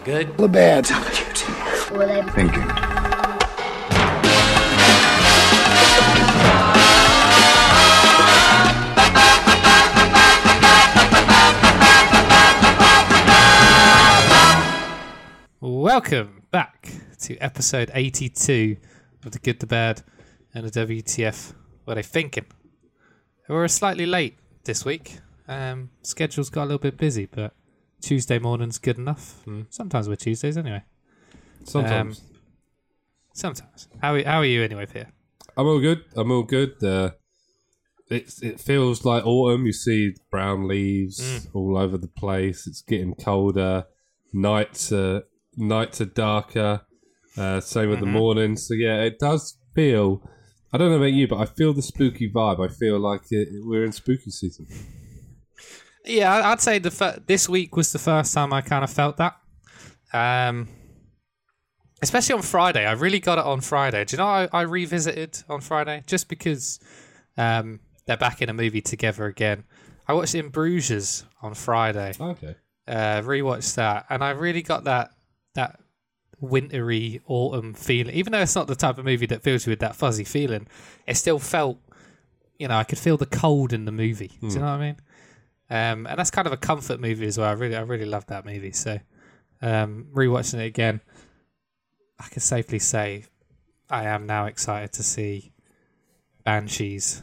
Good? The bad. Thinking. Welcome back to episode 82 of The Good, The Bad, and the WTF. What are they thinking? We're slightly late this week. Schedule's got a little bit busy, but Tuesday morning's good enough. Sometimes we're Tuesdays anyway. Sometimes. Sometimes. How are you anyway, Pierre? I'm all good. It feels like autumn. You see brown leaves all over the place. It's getting colder. Nights are darker. Same with the morning. So yeah, it does feel. I don't know about you, but I feel the spooky vibe. I feel like we're in spooky season. Yeah, I'd say this week was the first time I kind of felt that. Especially on Friday. I really got it on Friday. Do you know I revisited on Friday? Just because they're back in a movie together again. I watched In Bruges on Friday. Okay. Rewatched that, and I really got that wintry autumn feeling. Even though it's not the type of movie that fills you with that fuzzy feeling, it still felt, I could feel the cold in the movie. Do you know what I mean? And that's kind of a comfort movie as well. I really love that movie. So rewatching it again, I can safely say I am now excited to see Banshees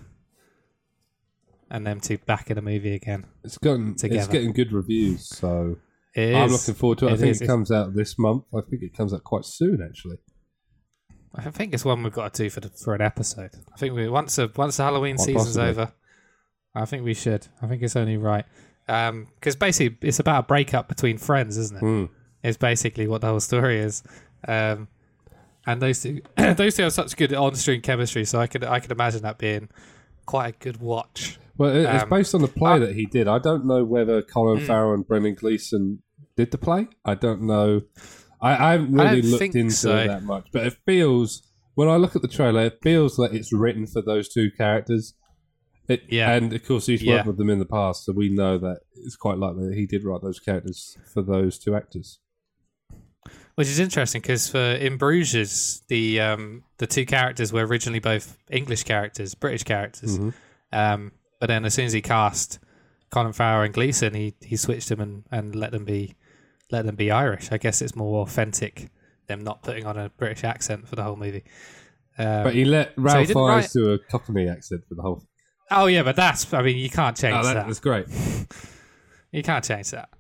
and them two back in a movie again. It's getting good reviews, so I'm looking forward to it. I think it comes out this month. I think it comes out quite soon, actually. I think it's one we've got to do for an episode. I think once the Halloween season's over, I think we should. I think it's only right. Because basically it's about a breakup between friends, isn't it? It's basically what the whole story is. And those two have such good on-screen chemistry, so I could imagine that being quite a good watch. Well, it's based on the play that he did. I don't know whether Colin Farrell and Brendan Gleeson did the play. I don't know. I haven't really looked into it that much, but it feels, when I look at the trailer, it feels like it's written for those two characters. And of course, he's worked with them in the past, so we know that it's quite likely that he did write those characters for those two actors. Which is interesting because for In Bruges, the two characters were originally both English characters, British characters. But then as soon as he cast Colin Farrell and Gleeson, he switched them and let them be Irish. I guess it's more authentic, them not putting on a British accent for the whole movie. But he let Ralph Fiennes do a Cockney accent for the whole thing. Oh yeah, but you can't change that. That's great. You can't change that.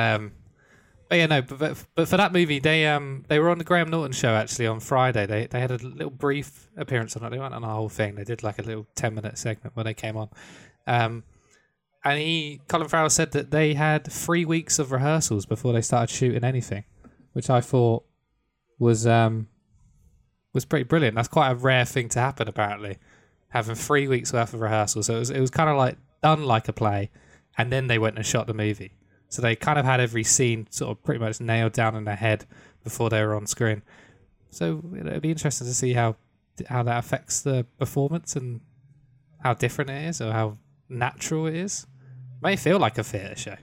But yeah, no. But for that movie, they were on the Graham Norton show actually on Friday. They had a little brief appearance on it. They weren't on the whole thing. They did like a little 10-minute segment when they came on. And Colin Farrell said that they had 3 weeks of rehearsals before they started shooting anything, which I thought was pretty brilliant. That's quite a rare thing to happen, apparently, having 3 weeks worth of rehearsals. So it was kind of like done like a play, and then they went and shot the movie. So they kind of had every scene sort of pretty much nailed down in their head before they were on screen. So it'd be interesting to see how that affects the performance and how different it is or how natural it is. It may feel like a theatre show.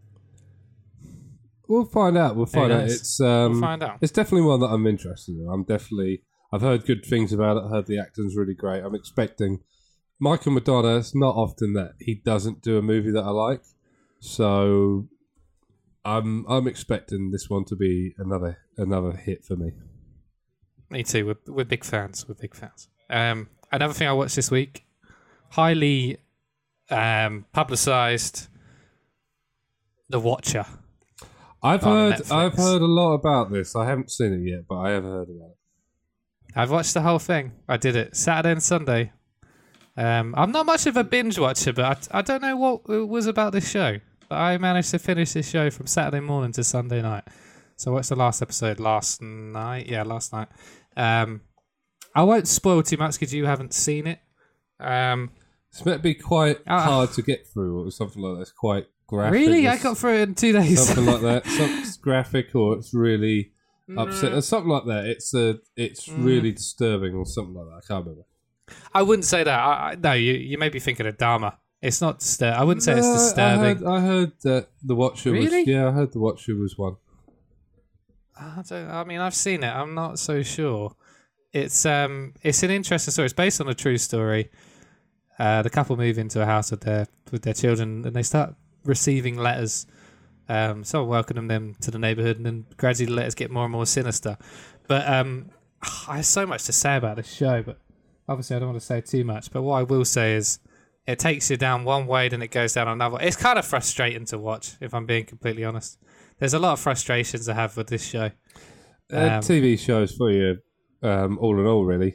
We'll find out. We'll find out. We'll find out. It's definitely one that I'm interested in. I've heard good things about it. I heard the acting's really great. I'm expecting Michael Madonna. It's not often that he doesn't do a movie that I like. So I'm expecting this one to be another hit for me. Me too. We're big fans. Another thing I watched this week, highly publicised, The Watcher. I've heard a lot about this. I haven't seen it yet, but I have heard about it. I've watched the whole thing. I did it Saturday and Sunday. I'm not much of a binge watcher, but I don't know what it was about this show. But I managed to finish this show from Saturday morning to Sunday night. So I watched the last episode last night. Yeah, last night. I won't spoil too much because you haven't seen it. It's meant to be quite hard to get through or something like that. It's quite graphic. Really? I got through it in 2 days. Something like that. Something's graphic or it's really upset. Or something like that. It's really disturbing or something like that. I can't remember. I wouldn't say that. No, you may be thinking of Dharma. It's not disturbing. I wouldn't say it's disturbing. I heard that The Watcher was... Really? Yeah, I heard The Watcher was one. I've seen it. I'm not so sure. It's an interesting story. It's based on a true story. The couple move into a house with their children, and they start receiving letters. Someone welcoming them to the neighborhood, and then gradually the letters get more and more sinister. But I have so much to say about this show, but obviously I don't want to say too much. But what I will say is, it takes you down one way, then it goes down another. It's kind of frustrating to watch, if I'm being completely honest. There's a lot of frustrations I have with this show. TV shows for you, all in all, really.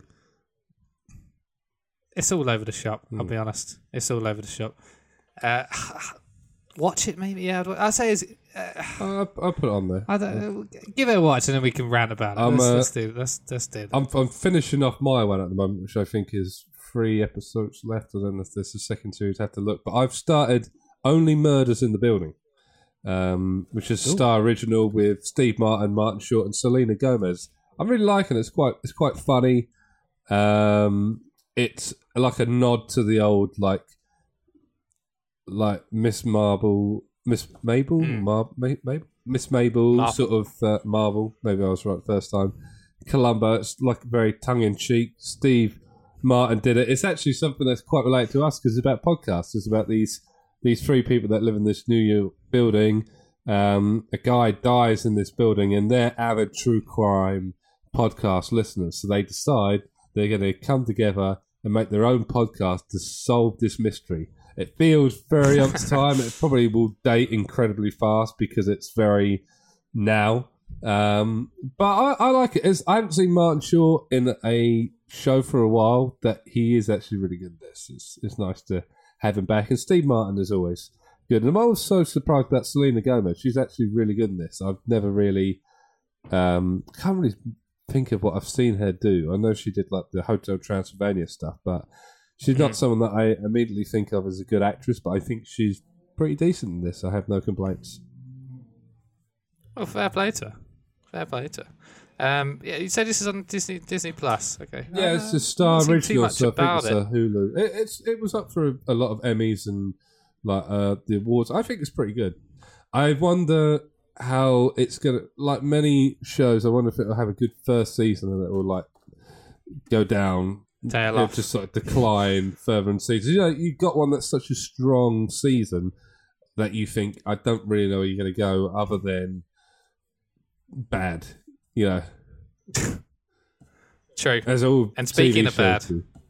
It's all over the shop, I'll be honest. It's all over the shop. Watch it, maybe. Yeah, I'd say I'll put it on there. Give it a watch, and then we can rant about it. Let's do it. I'm finishing off my one at the moment, which I think is 3 episodes left. I don't know if there's a second series. I have to look. But I've started Only Murders in the Building. Which is a Star original with Steve Martin, Martin Short, and Selena Gomez. I'm really liking it. It's quite funny. It's like a nod to the old like Miss Mabel, Miss Mabel, sort of Marvel. Maybe I was right the first time. Columbo. It's like very tongue in cheek. Steve Martin did it. It's actually something that's quite related to us because it's about podcasts. It's about these 3 people that live in this New York building. A guy dies in this building, and they're avid true crime podcast listeners. So they decide they're going to come together and make their own podcast to solve this mystery. It feels very up to time. It probably will date incredibly fast because it's very now. But I like it. I haven't seen Martin Short in a show for a while. That he is actually really good at this. It's nice to have him back. And Steve Martin is always good. And I'm also surprised about Selena Gomez. She's actually really good in this. I've never really... can't really think of what I've seen her do. I know she did like the Hotel Transylvania stuff, but she's not someone that I immediately think of as a good actress, but I think she's pretty decent in this. I have no complaints. Well, fair play to her. Yeah, you said this is on Disney Plus. Okay. Yeah, it's a Star original, so I think it's a Hulu. It was up for a lot of Emmys and like the awards. I think it's pretty good. I wonder how it's gonna, like many shows. I wonder if it'll have a good first season and it will like go down, tail off, just sort of decline further in seasons. You know, you've got one that's such a strong season that you think I don't really know where you're going to go other than bad. You know. True. As all and speaking TV of bad,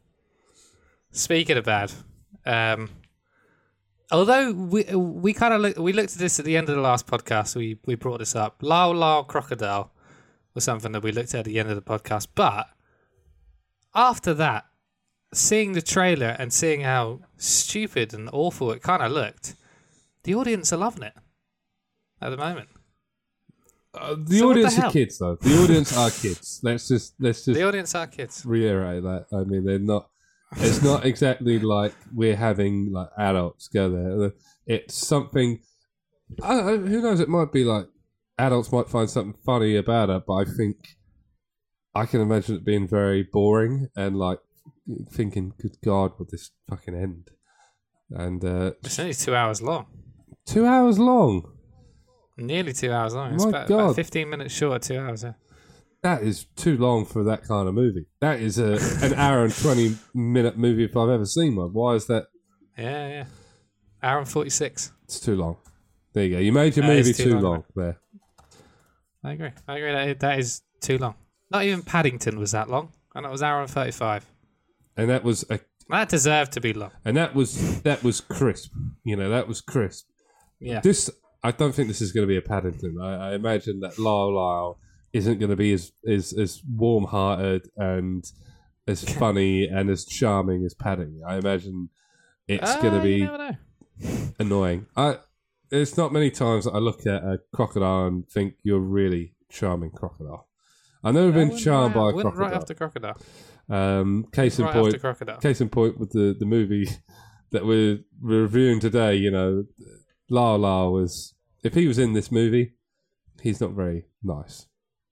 although we kind of we looked at this at the end of the last podcast, we brought this up. Lyle Lyle Crocodile was something that we looked at the end of the podcast, but after that, seeing the trailer and seeing how stupid and awful it kind of looked, the audience are loving it at the moment. The audience are kids, though. The audience are kids. Let's just. The audience are kids. Reiterate that. I mean, they're not. It's not exactly like we're having like adults go there. It's something. Who knows? It might be like adults might find something funny about it, but I think I can imagine it being very boring and like thinking, "Good God, will this fucking end?" And it's only 2 hours long. 2 hours long. Nearly 2 hours long. It's about 15 minutes short of 2 hours. Yeah. That is too long for that kind of movie. That is an hour and 20-minute movie if I've ever seen one. Why is that? Yeah. Hour and 46. It's too long. There you go. You made your movie too long there. I agree. That is too long. Not even Paddington was that long. And that was hour and 35. And that was... That deserved to be long. And that was crisp. You know, that was crisp. Yeah. I don't think this is going to be a Paddington. I imagine that Lyle isn't going to be as warm-hearted and as funny and as charming as Paddington. I imagine it's going to be annoying. It's not many times that I look at a crocodile and think you're really charming crocodile. I've never been charmed by a crocodile. Right after crocodile. Case in point with the movie that we're reviewing today, you know, Lyle was, if he was in this movie, he's not very nice.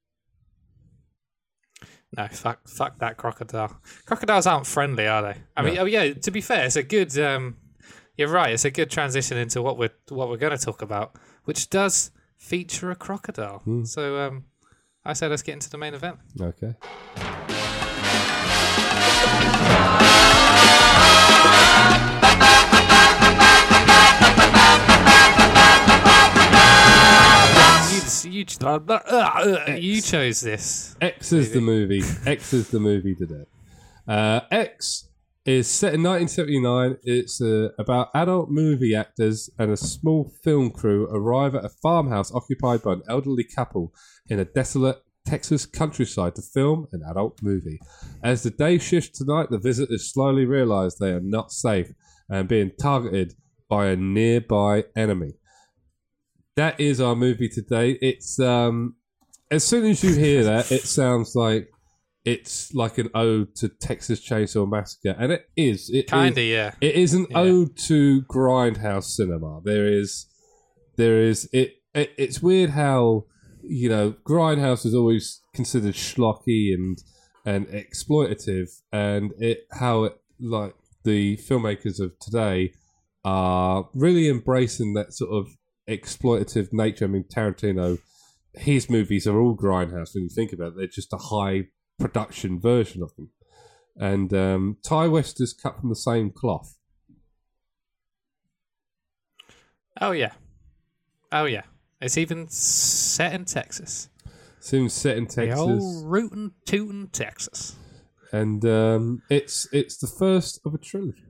No, fuck that crocodile. Crocodiles aren't friendly, are they? I mean, yeah. To be fair, it's a good. You're right. It's a good transition into what we're going to talk about, which does feature a crocodile. So I said let's get into the main event. Okay. You chose this. X is the movie. X is the movie today. X is set in 1979. It's about adult movie actors and a small film crew arrive at a farmhouse occupied by an elderly couple in a desolate Texas countryside to film an adult movie. As the day shifts to night, the visitors slowly realize they are not safe and being targeted by a nearby enemy. That is our movie today. It's as soon as you hear that, it sounds like it's like an ode to Texas Chainsaw Massacre, and it is. Yeah. It is an ode to grindhouse cinema. It's weird how, you know, grindhouse is always considered schlocky and exploitative, and how like the filmmakers of today are really embracing that sort of exploitative nature. I mean, Tarantino, his movies are all grindhouse when you think about it. They're just a high production version of them. And Ty West is cut from the same cloth. Oh yeah. It's even set in Texas. Seems set in Texas. The old rootin' tootin' Texas. And it's the first of a trilogy.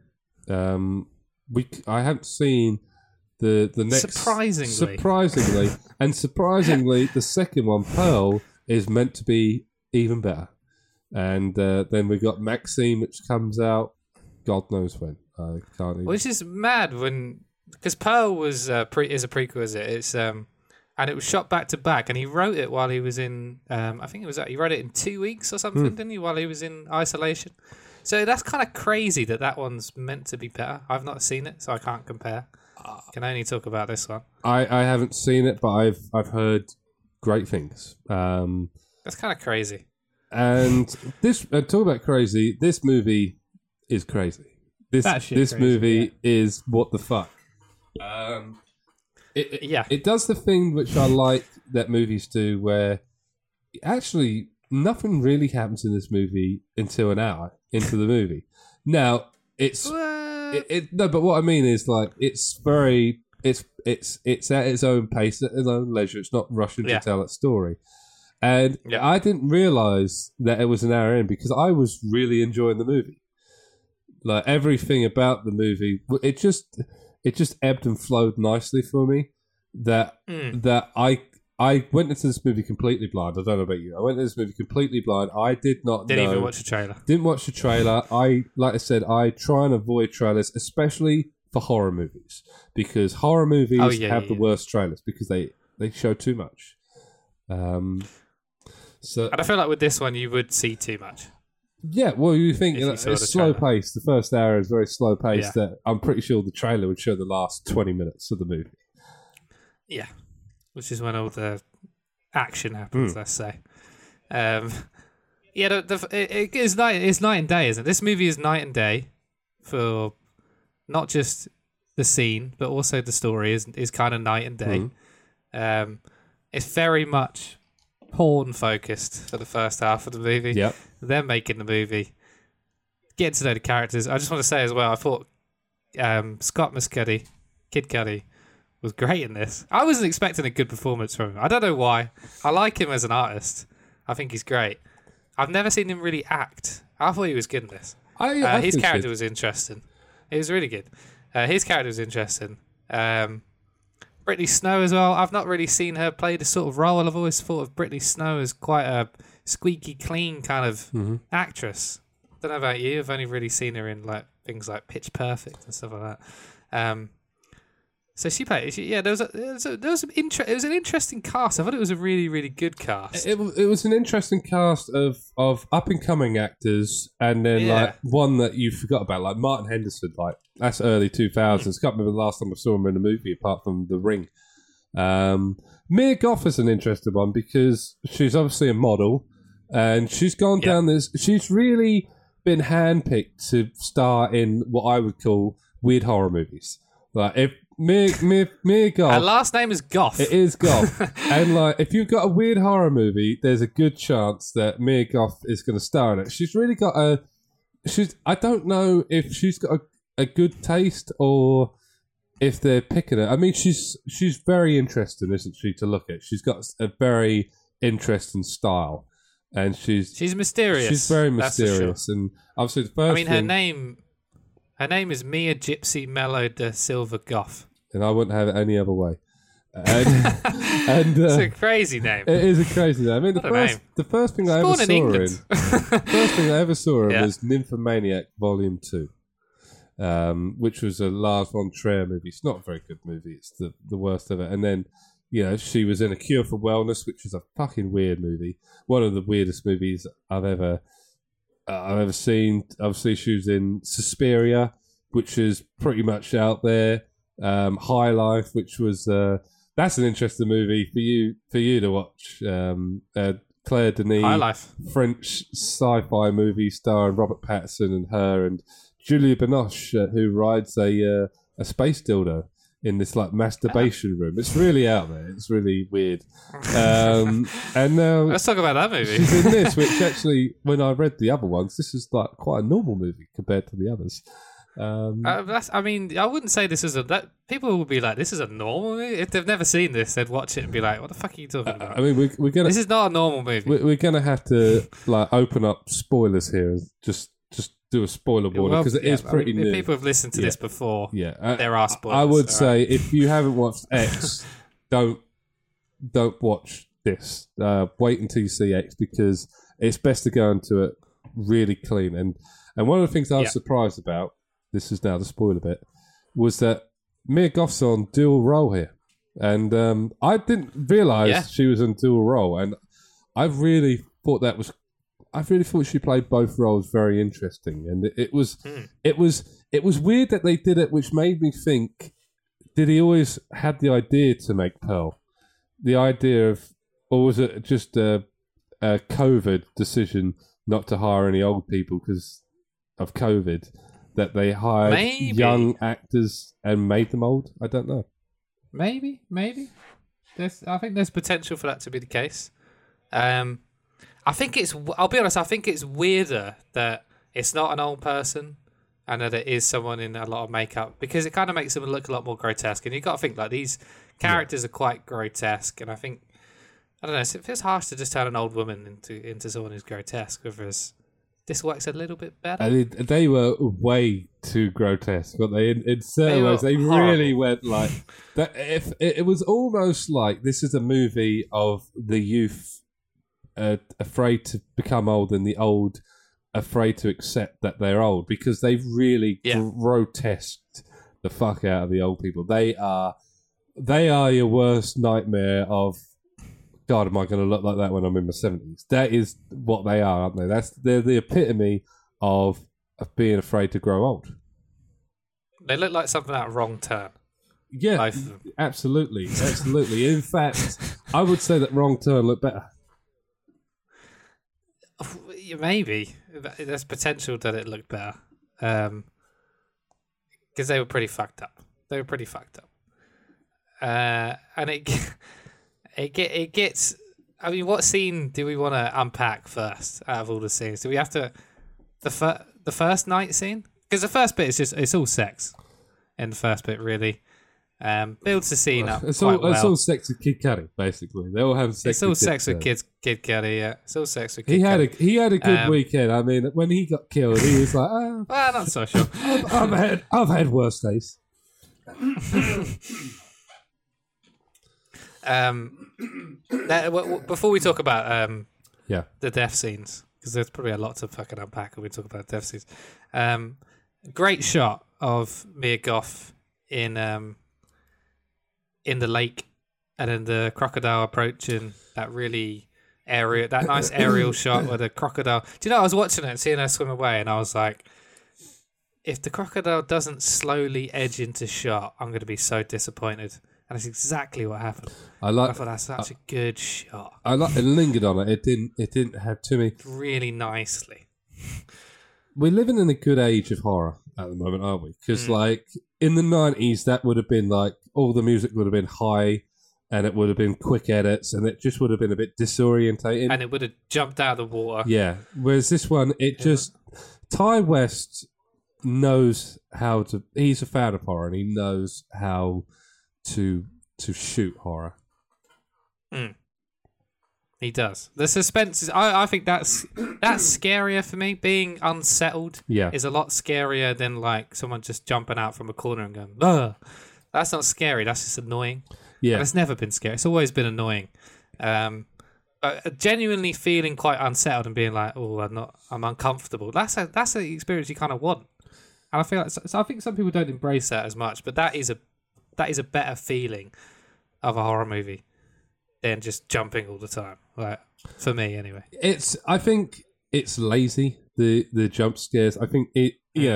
I haven't seen the next. Surprisingly, the second one, Pearl, is meant to be even better. And then we got Maxine, which comes out God knows when. I can't even. Which is mad because Pearl was is a prequel, is it? It's and it was shot back to back, and he wrote it while he was in. I think he wrote it in 2 weeks or something, didn't he? While he was in isolation. So that's kind of crazy that one's meant to be better. I've not seen it, so I can't compare. Can only talk about this one. I haven't seen it, but I've heard great things. That's kind of crazy. And this talk about crazy. This movie is crazy. This crazy, movie is what the fuck. It does the thing which I like that movies do, where actually nothing really happens in this movie until an hour into the movie. Now it's no, but what I mean is like it's at its own pace, at its own leisure. It's not rushing to tell its story. And I didn't realise that it was an hour in because I was really enjoying the movie. Like everything about the movie, it just ebbed and flowed nicely for me. That I went into this movie completely blind. I don't know about you. I went into this movie completely blind. I didn't even watch the trailer. Didn't watch the trailer. Like I said, I try and avoid trailers, especially for horror movies, because horror movies have the worst trailers because they show too much. And I feel like with this one, you would see too much. Yeah, well, you think it's slow paced. The first hour is very slow paced. That I'm pretty sure the trailer would show the last 20 minutes of the movie. Yeah, which is when all the action happens. Let's say. It's night and day, isn't it? This movie is night and day for not just the scene, but also the story is kind of night and day. It's very much porn focused for the first half of the movie. Yep. They're making the movie, getting to know the characters. I just want to say as well, I thought Scott Mescudi, Kid Cudi, was great in this. I wasn't expecting a good performance from him. I don't know why. I like him as an artist. I think he's great. I've never seen him really act. I thought he was good in this. His character was interesting. It was really good. His character was interesting. Brittany Snow as well. I've not really seen her play this sort of role. I've always thought of Brittany Snow as quite a squeaky clean kind of actress. Don't know about you. I've only really seen her in like things like Pitch Perfect and stuff like that. So she played. It was an interesting cast. I thought it was a really, really good cast. It was an interesting cast of up and coming actors, and then like one that you forgot about, like Martin Henderson. Like that's early 2000s. Can't remember the last time I saw him in a movie apart from The Ring. Mia Goth is an interesting one because she's obviously a model, and she's gone down this. She's really been handpicked to star in what I would call weird horror movies. Like Mia Goth. Her last name is Goff. It is Goff. And like, if you've got a weird horror movie, there's a good chance that Mia Goth is going to star in it. She's really got I don't know if she's got a good taste or if they're picking her. I mean, she's very interesting, isn't she, to look at? She's got a very interesting style. And she's mysterious. She's very mysterious. Sure. And obviously the first her name is Mia Gypsy Mello de Silva Goff. And I wouldn't have it any other way. And it's a crazy name. It is a crazy name. I mean, the first thing I ever saw in was Nymphomaniac Volume 2, which was a Lars von Trier movie. It's not a very good movie. It's the worst of it. And then, she was in A Cure for Wellness, which is a fucking weird movie. One of the weirdest movies I've ever seen. Obviously, she was in Suspiria, which is pretty much out there. High Life, which was that's an interesting movie for you to watch. Claire Denis, High Life, French sci-fi movie starring Robert Pattinson and her and Julia Binoche, who rides a space dildo in this like masturbation room. It's really out there. It's really weird. And now let's talk about that movie. She's in this, which actually, when I read the other ones, this is like quite a normal movie compared to the others. I wouldn't say this is people would be like, this is a normal movie. If they've never seen this, they'd watch it and be like, what the fuck are you talking about? I mean, we're gonna. This is not a normal movie. We're gonna have to like open up spoilers here and just do a spoiler warning because it is pretty new. If people have listened to this before, there are spoilers. I would say if you haven't watched X, don't watch this. Wait until you see X because it's best to go into it really clean. And one of the things I was surprised about, this is now the spoiler bit, was that Mia Goth's on dual role here. And I didn't realise she was on dual role. And I really thought she played both roles very interesting. And it was weird that they did it, which made me think, did he always have the idea to make Pearl? The idea of, or was it just a COVID decision not to hire any old people because of COVID? That they hired young actors and made them old? I don't know. Maybe. I think there's potential for that to be the case. I'll be honest, I think it's weirder that it's not an old person and that it is someone in a lot of makeup because it kind of makes them look a lot more grotesque. And you've got to think, like, these characters are quite grotesque. And I think, I don't know, it feels harsh to just turn an old woman into someone who's grotesque, whereas this works a little bit better. They were way too grotesque, but in certain ways they really went like that. If it was almost like this is a movie of the youth afraid to become old and the old afraid to accept that they're old, because they've really grotesqued the fuck out of the old people. They are your worst nightmare of, God, am I going to look like that when I'm in my 70s? That is what they are, aren't they? They're the epitome of being afraid to grow old. They look like something out of Wrong Turn. Yeah, absolutely. In fact, I would say that Wrong Turn looked better. Maybe. There's potential that it looked better. Because they were pretty fucked up. And it gets. I mean, what scene do we want to unpack first out of all the scenes? Do we have to the first night scene? Because the first bit is it's all sex. In the first bit, really, builds the scene up. It's all sex with Kid Cudi, basically. They all have sex. It's all sex with Kid Cudi. Yeah, it's all sex with Kid Cudi. He had a good weekend. I mean, when he got killed, he was like, "Oh, well, not so sure." I've had worse days. Before we talk about the death scenes, because there's probably a lot to fucking unpack when we talk about death scenes. Great shot of Mia Goth in the lake, and then the crocodile approaching that nice aerial shot where the crocodile. Do you know, I was watching it and seeing her swim away, and I was like, if the crocodile doesn't slowly edge into shot, I'm going to be so disappointed. And that's exactly what happened. I thought that's such a good shot. It lingered on it. It didn't have too many. Really nicely. We're living in a good age of horror at the moment, aren't we? Because in the 90s, that would have been like all the music would have been high, and it would have been quick edits, and it just would have been a bit disorientating, and it would have jumped out of the water. Yeah. Whereas this one, Ty West knows how to. He's a fan of horror, and he knows how to shoot horror. He does. The suspense is. I think that's scarier for me. Being unsettled is a lot scarier than like someone just jumping out from a corner and going, ugh. That's not scary. That's just annoying. Yeah, and it's never been scary. It's always been annoying. But genuinely feeling quite unsettled and being like, oh, I'm uncomfortable. That's an experience you kind of want. And I feel like I think some people don't embrace that as much, but that is a better feeling of a horror movie than just jumping all the time. Like for me, anyway. I think it's lazy. The jump scares. I think it.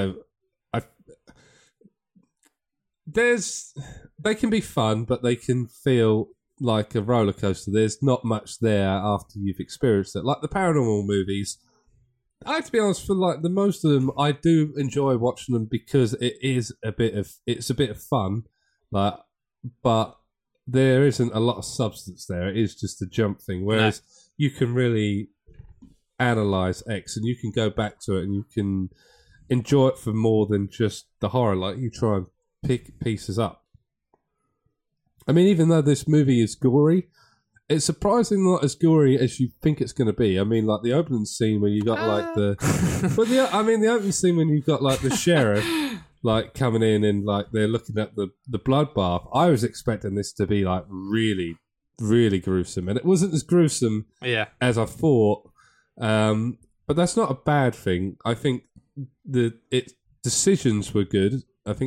They can be fun, but they can feel like a roller coaster. There's not much there after you've experienced it. Like the paranormal movies. I have to be honest, for like the most of them, I do enjoy watching them because it's a bit of fun, like, but there isn't a lot of substance there. It is just a jump thing. Whereas you can really analyze X and you can go back to it and you can enjoy it for more than just the horror. Like you try and pick pieces up. I mean, even though this movie is gory, it's surprisingly not as gory as you think it's going to be. I mean, like the opening scene where you got like the opening scene when you got like the sheriff like coming in and like they're looking at the bloodbath. I was expecting this to be like really, really gruesome, and it wasn't as gruesome as I thought. But that's not a bad thing. I think its decisions were good.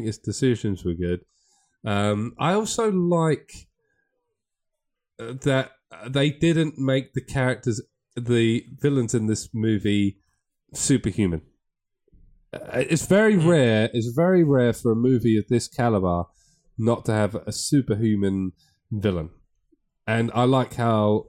I also like that they didn't make the villains in this movie superhuman. It's very rare. It's very rare for a movie of this caliber not to have a superhuman villain, and I like how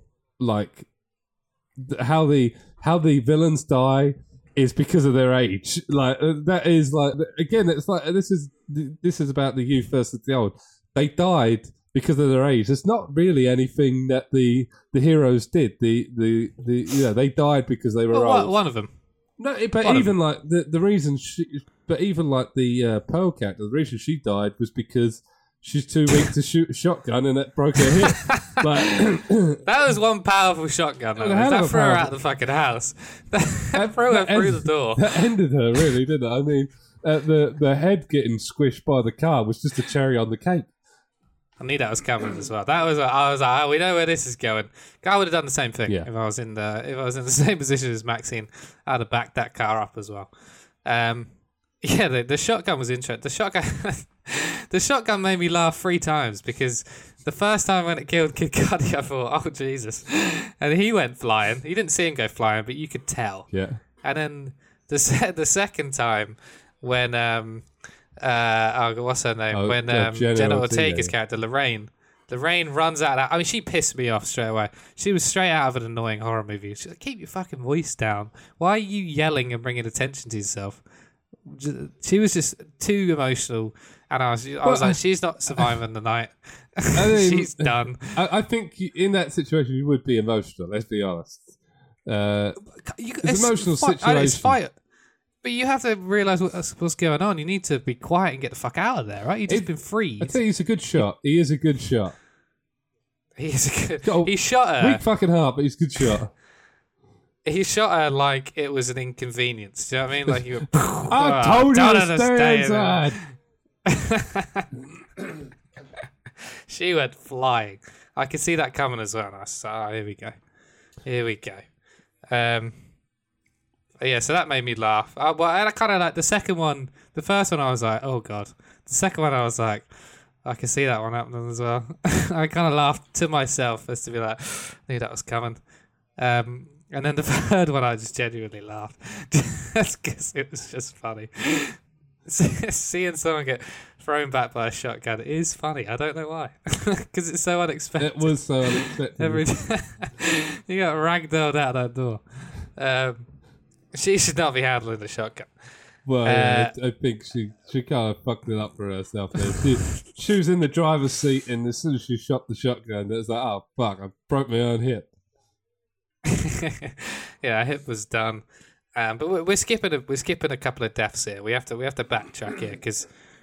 the villains die is because of their age. Like that is like again, it's like this is about the youth versus the old. They died because of their age. It's not really anything that the heroes did. They died because they were old. One of them. No, but even like the reason the Pearl character, the reason she died was because she's too weak to shoot a shotgun and it broke her hip. That was one powerful shotgun. That threw her out of the fucking house. That threw her through the door. That ended her, really, didn't it? I mean, the head getting squished by the car was just a cherry on the cake. I knew that was coming as well. I was like, oh, we know where this is going. I would have done the same thing if I was in the same position as Maxine. I'd have backed that car up as well. The shotgun was interesting. The shotgun made me laugh 3 times because the first time when it killed Kid Cudi, I thought, oh Jesus, and he went flying. You didn't see him go flying, but you could tell. Yeah. And then the second time when what's her name? When Jenna Ortega's character, Lorraine runs out of that. I mean, she pissed me off straight away. She was straight out of an annoying horror movie. She's like, keep your fucking voice down. Why are you yelling and bringing attention to yourself? She was just too emotional. And I was like, she's not surviving the night. She's done. I think in that situation, you would be emotional, let's be honest. It's an emotional situation. It's fight. But you have to realise what's going on. You need to be quiet and get the fuck out of there, right? You've just been freed. I tell you, he's a good shot. He is a good shot. He shot her. Weak fucking heart, but he's a good shot. He shot her like it was an inconvenience. Do you know what I mean? Like you were, I told you to stay inside. She went flying. I could see that coming as well. And I was like, here we go. Yeah, so that made me laugh. Well, I kind of like the second one. The first one, I was like, oh God. The second one, I was like, I can see that one happening as well. I kind of laughed to myself as to be like, I knew that was coming. And then the third one, I just genuinely laughed. Just because it was just funny. Seeing someone get thrown back by a shotgun is funny. I don't know why. Because it's so unexpected. It was so unexpected. You got ragdolled out that door. She should not be handling the shotgun. Well, yeah, I think she kind of fucked it up for herself there. She was in the driver's seat, and as soon as she shot the shotgun, it was like, oh, fuck, I broke my own hip. Yeah, her hip was done. But we're skipping a couple of deaths here. We have to backtrack here because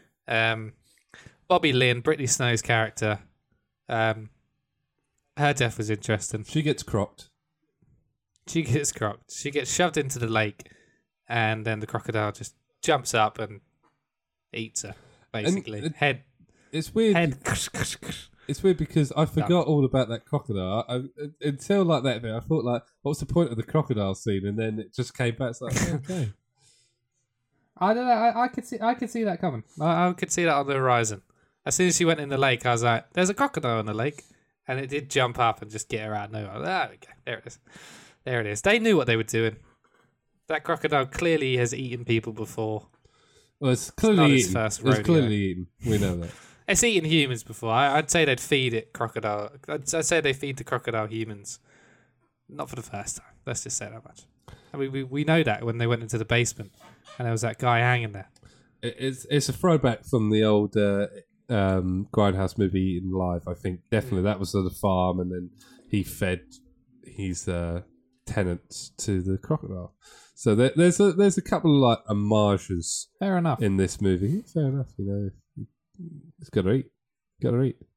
Bobby Lynn, Brittany Snow's character, her death was interesting. She gets crocked. She gets shoved into the lake, and then the crocodile just jumps up and eats her. Basically, head. It's weird. Head. It's weird because I forgot all about that crocodile. Until like that bit, I thought like, what's the point of the crocodile scene? And then it just came back. It's like, okay. I don't know. I could see that coming. I could see that on the horizon. As soon as she went in the lake, I was like, "There's a crocodile in the lake," and it did jump up and just get her out of nowhere. There we go. There it is. There it is. They knew what they were doing. That crocodile clearly has eaten people before. Well, it's clearly eaten. It's clearly eaten. We know that. It's eaten humans before. I'd say they'd feed it crocodile. I'd say they feed the crocodile humans. Not for the first time. Let's just say that much. I mean, we know that when they went into the basement and there was that guy hanging there. It's a throwback from the old Grindhouse movie Eaten Live. I think definitely that was at the farm, and then he fed his tenants to the crocodile. So there's a couple of like homages. Fair enough. In this movie. Fair enough. You know. It's got to eat. Got to eat.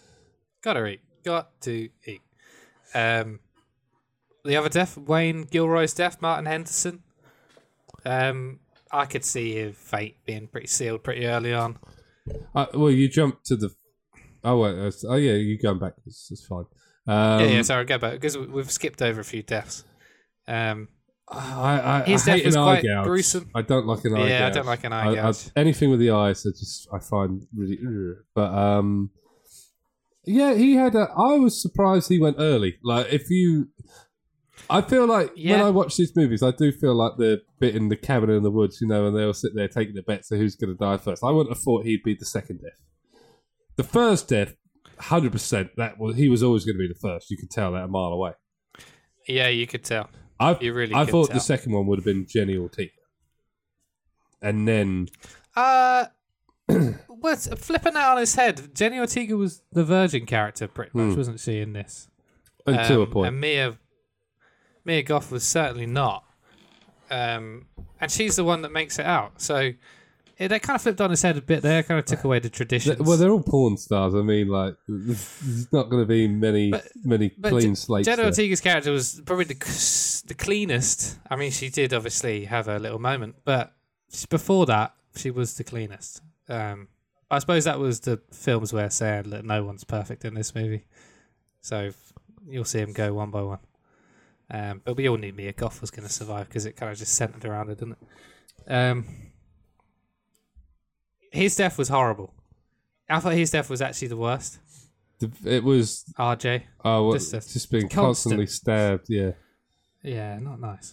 The other death, Wayne Gilroy's death, Martin Henderson. I could see his fate being pretty sealed pretty early on. Well, you jumped to the... Oh, wait. Oh, yeah, you're going back. It's fine. Sorry, go back. Because we've skipped over a few deaths. His death was quite gruesome. I don't like an eye gouge. Yeah, I don't like an eye gouge. Anything with the eyes, I find really... But, yeah, he had I was surprised he went early. Like, if you... I feel like when I watch these movies, I do feel like the bit in the cabin in the woods, you know, and they all sit there taking the bets of who's going to die first. I wouldn't have thought he'd be the second death. The first death, 100%, he was always going to be the first. You could tell that a mile away. Yeah, you could tell. I thought the second one would have been Jenny Ortega. And then... what's flipping that on his head? Jenny Ortega was the virgin character, pretty much, wasn't she, in this? Until a point. And Mia Goth was certainly not. And she's the one that makes it out. So they kind of flipped on his head a bit there, kind of took away the traditions. Well, they're all porn stars. I mean, like, there's not going to be many clean slates. Jenna Ortega's character was probably the cleanest. I mean, she did obviously have a little moment, but before that, she was the cleanest. I suppose that was the film's way of saying that no one's perfect in this movie. So you'll see him go one by one. But we all knew Mia Goth was going to survive because it kind of just centered around her, didn't it? His death was horrible. I thought his death was actually the worst. It was RJ. Oh, well, just being constantly stabbed. Yeah. Yeah, not nice.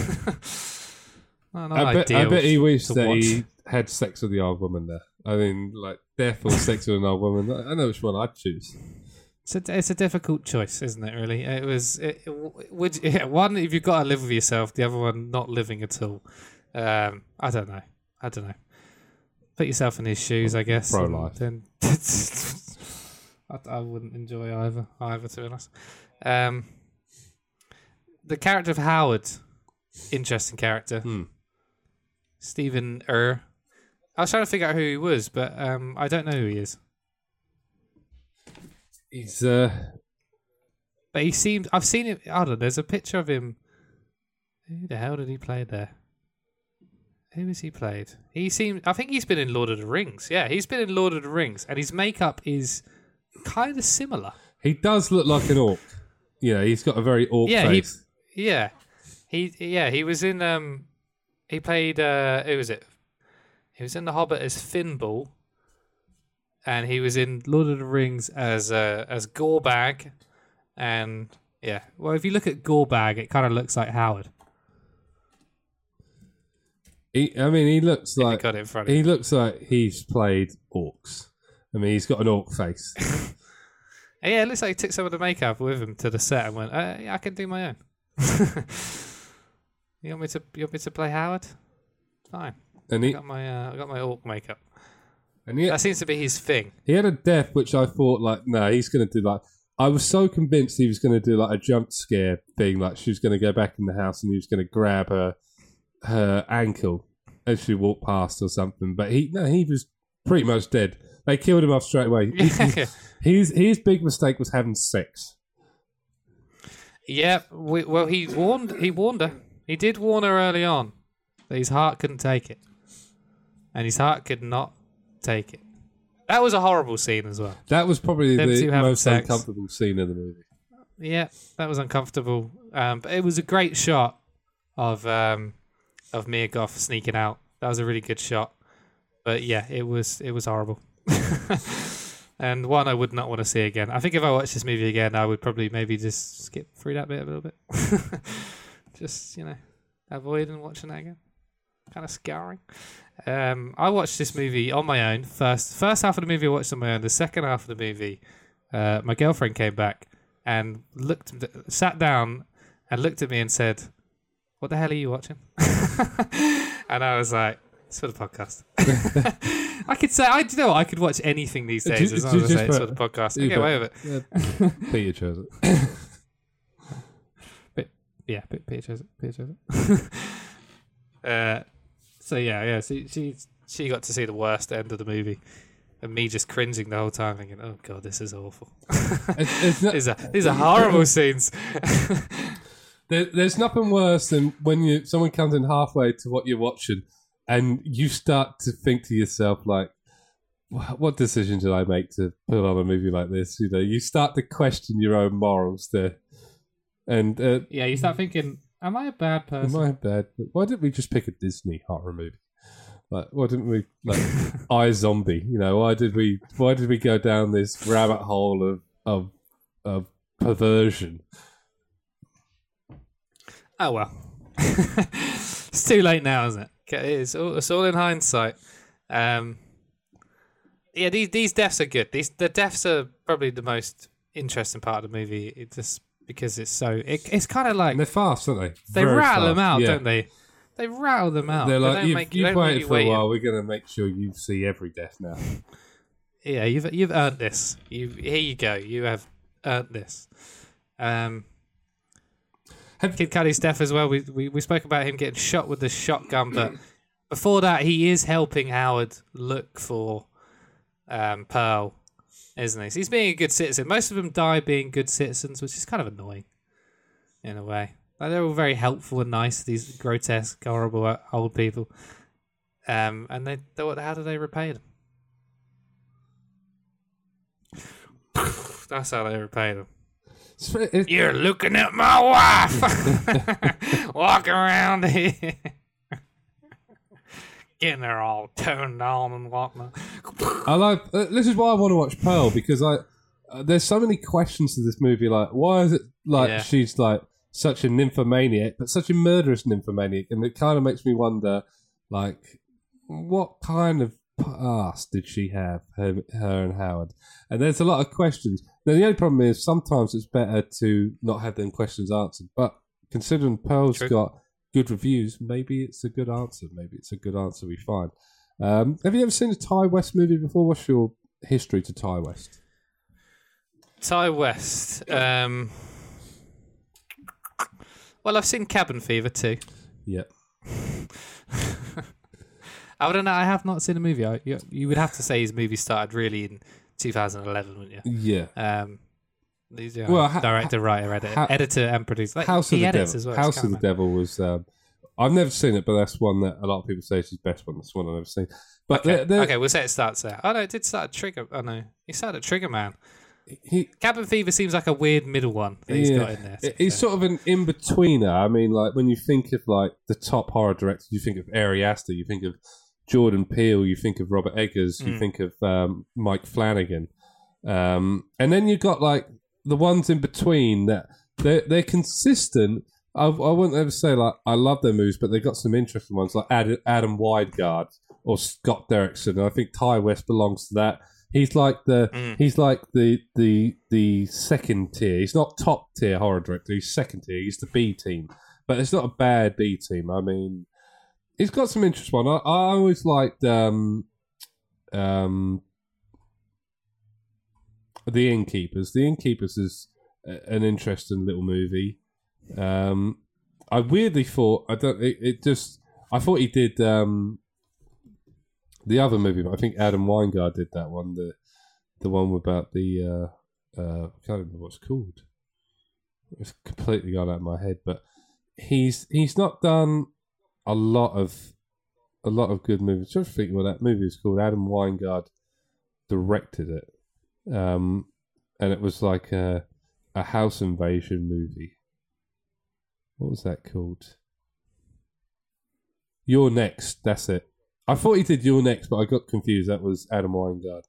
I bet he wished that he had sex with the old woman there. I mean, like death or sex with an old woman. I know which one I'd choose. It's a difficult choice, isn't it? Really, one if you've got to live with yourself, the other one not living at all. I don't know. Put yourself in his shoes, I guess. Pro life. Then I wouldn't enjoy either. To be honest, the character of Howard, interesting character. Stephen I was trying to figure out who he was, but I don't know who he is. He's but he seemed. I've seen him. I don't know. There's a picture of him. Who the hell did he play there? Who has he played? He seemed. I think he's been in Lord of the Rings. Yeah, he's been in Lord of the Rings, and his makeup is kind of similar. He does look like an orc. Yeah, he's got a very orc face. He was in. He played. Who was it? He was in The Hobbit as Finball. And he was in Lord of the Rings as Gorbag, and yeah. Well, if you look at Gorbag, it kind of looks like Howard. He looks like he looks like he's played orcs. I mean, he's got an orc face. Yeah, it looks like he took some of the makeup with him to the set and went, "I can do my own." You want me to play Howard? Fine. And I got my orc makeup. And that seems to be his thing. He had a death which I thought, like, no, he's going to do like. I was so convinced he was going to do like a jump scare thing, like she was going to go back in the house and he was going to grab her ankle as she walked past or something. But he was pretty much dead. They killed him off straight away. His big mistake was having sex. Yeah, he warned her. He did warn her early on that his heart couldn't take it, and his heart could not take it. That was a horrible scene as well. That was probably the most uncomfortable scene of the movie. Yeah, that was uncomfortable. But it was a great shot of Mia Goth sneaking out. That was a really good shot. But yeah, it was horrible. And one I would not want to see again. I think if I watched this movie again, I would probably maybe just skip through that bit a little bit. Just, avoiding watching that again. Kind of scarring. I watched this movie on my own. First half of the movie I watched on my own. The second half of the movie, my girlfriend came back and sat down and looked at me and said, "What the hell are you watching?" And I was like, "It's for the podcast." I could say, I could watch anything these days as long as I say it's for the podcast. I get away with it. Peter chose it. Peter chose it. So she got to see the worst end of the movie, and me just cringing the whole time, thinking, "Oh God, this is awful." These are horrible scenes. There's nothing worse than when someone comes in halfway to what you're watching, and you start to think to yourself, like, "What decision did I make to put on a movie like this?" You start to question your own morals there, and you start thinking, "Am I a bad person? Am I bad? Why didn't we just pick a Disney horror movie? Like, why didn't we iZombie? Why did we go down this rabbit hole of perversion?" Oh well, it's too late now, isn't it? It's all in hindsight. These deaths are good. The deaths are probably the most interesting part of the movie. It's just because it's so. It's kind of like, and they're fast, aren't they? They rattle them out, don't they? They rattle them out. They're like, you've waited for a while. We're going to make sure you see every death now. Yeah, you've earned this. Here you go. You have earned this. Kid Cudi's death as well. We spoke about him getting shot with the shotgun, but before that, he is helping Howard look for Pearl, isn't he? So he's being a good citizen. Most of them die being good citizens, which is kind of annoying in a way. Like, they're all very helpful and nice, these grotesque, horrible old people. And how do they repay them? That's how they repay them. You're looking at my wife. Walking around here. Getting her all turned on and whatnot. This is why I want to watch Pearl, because there's so many questions to this movie. Like, why is it she's like such a nymphomaniac, but such a murderous nymphomaniac? And it kind of makes me wonder, like, what kind of past did she have, her and Howard? And there's a lot of questions. Now, the only problem is sometimes it's better to not have them questions answered. But considering Pearl's got good reviews, maybe it's a good answer. Maybe it's a good answer we find. Have you ever seen a Ty West movie before? What's your history to Ty West? Ty West. Well, I've seen Cabin Fever too. Yeah. I don't know. I have not seen a movie. You would have to say his movie started really in 2011, wouldn't you? Yeah. Director, writer, editor, and producer. House of the Devil. As well. House of the Devil was. I've never seen it, but that's one that a lot of people say is his best one. That's one I've never seen. But okay, we'll say it starts there. Oh no, it did start at Trigger. Oh no, he started at Trigger Man. Cabin Fever seems like a weird middle one that he's got in there. He's sort of an in-betweener. I mean, like, when you think of like the top horror directors, you think of Ari Aster, you think of Jordan Peele, you think of Robert Eggers, you think of Mike Flanagan, and then you've got like the ones in between that they're consistent. I wouldn't ever say like I love their movies, but they've got some interesting ones like Adam Weingart or Scott Derrickson. And I think Ty West belongs to that. He's like the second tier. He's not top tier horror director. He's second tier. He's the B team, but it's not a bad B team. I mean, He's got some interesting one. I always liked The Innkeepers. The Innkeepers is an interesting little movie. I weirdly thought I thought he did the other movie, but I think Adam Wingard did that one. The one about the I can't remember what it's called. It's completely gone out of my head, but he's not done a lot of good movies. Just thinking what that movie was called. Adam Wingard directed it, and it was like a house invasion movie. What was that called? You're Next. That's it. I thought he did You're Next, but I got confused. That was Adam Wingard.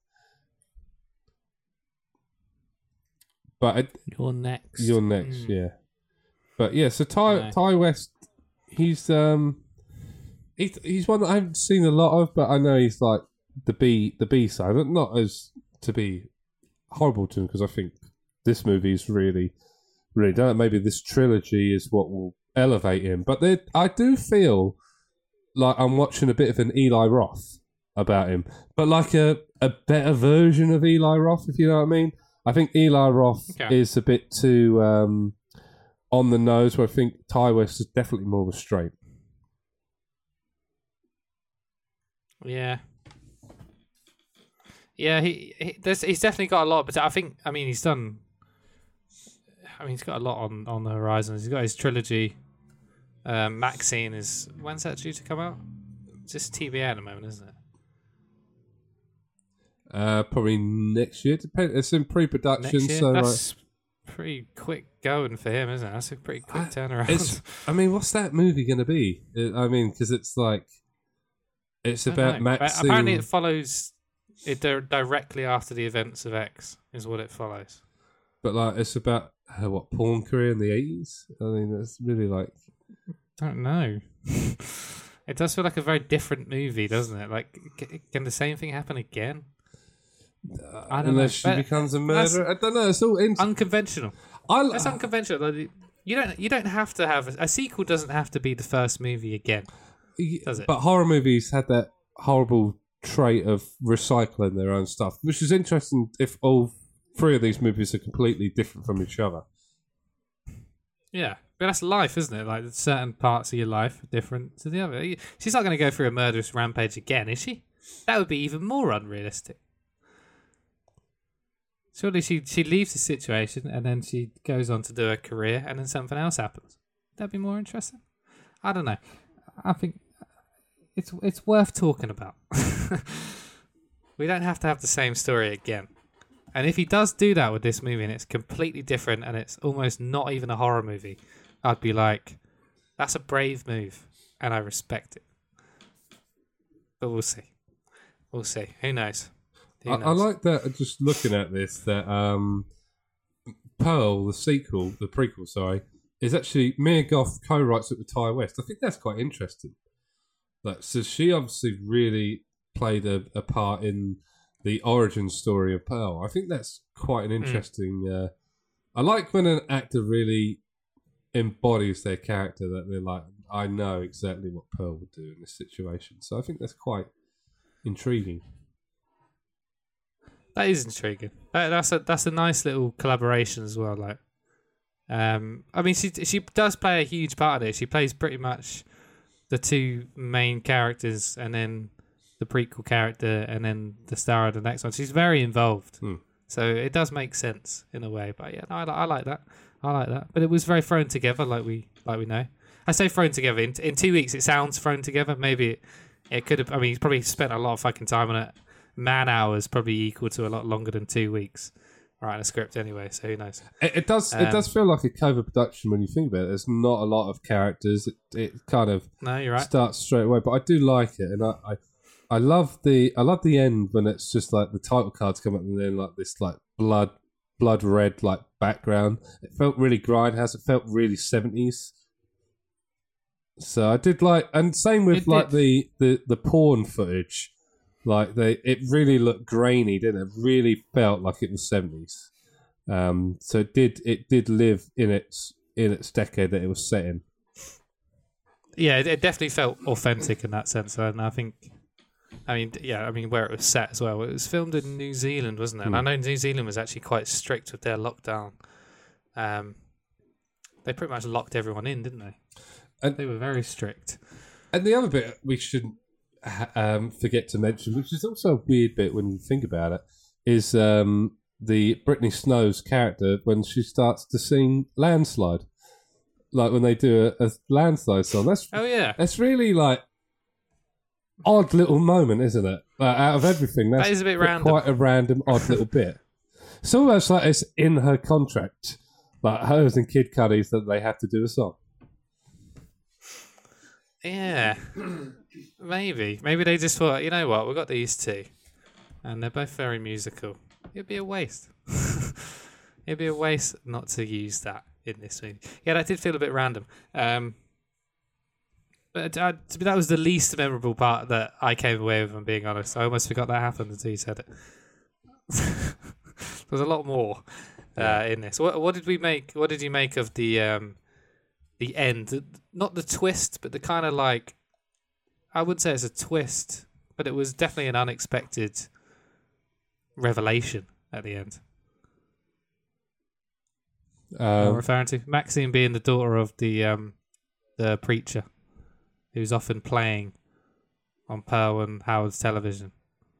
But You're Next. You're Next, yeah. But yeah, so Ty West, he's one that I haven't seen a lot of, but I know he's like the B side. Not as to be horrible to him, because I think this movie is really, really done. Maybe this trilogy is what will elevate him. But I do feel like I'm watching a bit of an Eli Roth about him, but like a better version of Eli Roth, if you know what I mean. I think Eli Roth is a bit too on the nose, where I think Ty West is definitely more restrained. Yeah. Yeah, he's definitely got a lot, but he's got a lot on the horizon. He's got his trilogy. Maxine is... When's that due to come out? It's just TBA at the moment, isn't it? Probably next year. It's in pre-production. So that's pretty quick going for him, isn't it? That's a pretty quick turnaround. What's that movie going to be? Because it's like... It's about Maxine... Apparently it follows... directly after the events of X is what it follows. But like, it's about her porn career in the 80s. I mean, it's really like... I don't know. It does feel like a very different movie, doesn't it? Like, can the same thing happen again? I don't know. Unless she becomes a murderer. I don't know. It's all unconventional. That's unconventional. You don't have to have a sequel. Doesn't have to be the first movie again, does it? But horror movies had that horrible trait of recycling their own stuff, which is interesting if all three of these movies are completely different from each other. Yeah, but that's life, isn't it? Like, certain parts of your life are different to the other. She's not going to go through a murderous rampage again, is she? That would be even more unrealistic. Surely she leaves the situation and then she goes on to do a career and then something else happens. That'd be more interesting. I don't know. I think it's worth talking about. We don't have to have the same story again. And if he does do that with this movie and it's completely different and it's almost not even a horror movie, I'd be like, that's a brave move and I respect it. But we'll see. We'll see. Who knows? I like that, just looking at this, that Pearl, the prequel, is actually Mia Goth co-writes it with Ty West. I think that's quite interesting. So she obviously really played a part in the origin story of Pearl. I think that's quite an interesting... I like when an actor really embodies their character, that they're like, I know exactly what Pearl would do in this situation. So I think that's quite intriguing. That is intriguing. That's a nice little collaboration as well. Like, she does play a huge part of it. She plays pretty much the two main characters, and then the prequel character, and then the star of the next one. She's very involved, so it does make sense in a way. But yeah, I like that. I like that. But it was very thrown together, like we know. I say thrown together in 2 weeks. It sounds thrown together. Maybe it could have. I mean, he's probably spent a lot of fucking time on it. Man hours probably equal to a lot longer than 2 weeks writing a script anyway, so who knows. It does feel like a covert production when you think about it. There's not a lot of characters. It kind of you're right. Starts straight away, but I do like it, and I love the end when it's just like the title cards come up and then like this like blood red like background. It felt really Grindhouse. It felt really 70s. So I did like, and same with the porn footage. Like it really looked grainy, didn't it? It really felt like it was 70s. So it did live in its decade that it was set in. Yeah, it definitely felt authentic in that sense, and I mean, where it was set as well. It was filmed in New Zealand, wasn't it? And I know New Zealand was actually quite strict with their lockdown. They pretty much locked everyone in, didn't they? And they were very strict. And the other bit we shouldn't forget to mention, which is also a weird bit when you think about it, is the Brittany Snow's character when she starts to sing Landslide. Like when they do a Landslide song. That's really like odd little moment, isn't it? Out of everything, that is a bit random. Quite a random, odd little bit. It's almost like it's in her contract, like hers and Kid Cudi's, that they have to do a song. Yeah, maybe they just thought, you know what, we've got these two, and they're both very musical. It'd be a waste. It'd be a waste not to use that in this movie. Yeah, that did feel a bit random. But that was the least memorable part that I came away with, if I'm being honest. I almost forgot that happened until you said it. There's a lot more in this. What did we make? What did you make of the end? Not the twist, but the kind of like, I wouldn't say it's a twist, but it was definitely an unexpected revelation at the end. I'm referring to Maxine being the daughter of the preacher, who's often playing on Pearl and Howard's television.